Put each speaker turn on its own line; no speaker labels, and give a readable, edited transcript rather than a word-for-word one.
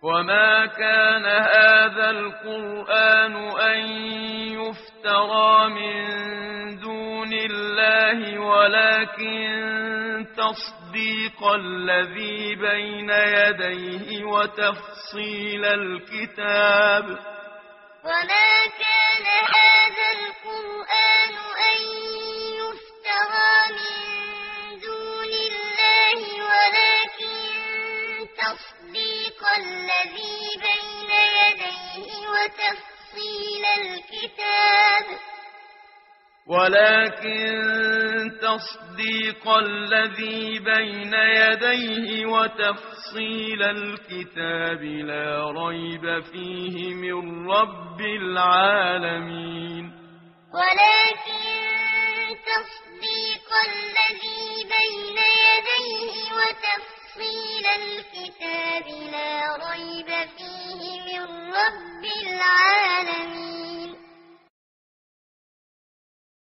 وما كان هذا القرآن أن يفترى من دون الله ولكن تصديق الذي بين يديه وتفصيل الكتاب.
وما كان هذا القرآن أن يفترى من دون الله ولكن تصديق الذي بين يديه وتفصيل الكتاب لا ريب فيه من رب العالمين.
ولكن تصديق الذي بين يديه وتفصيل الكتاب لا ريب فيه من رب العالمين.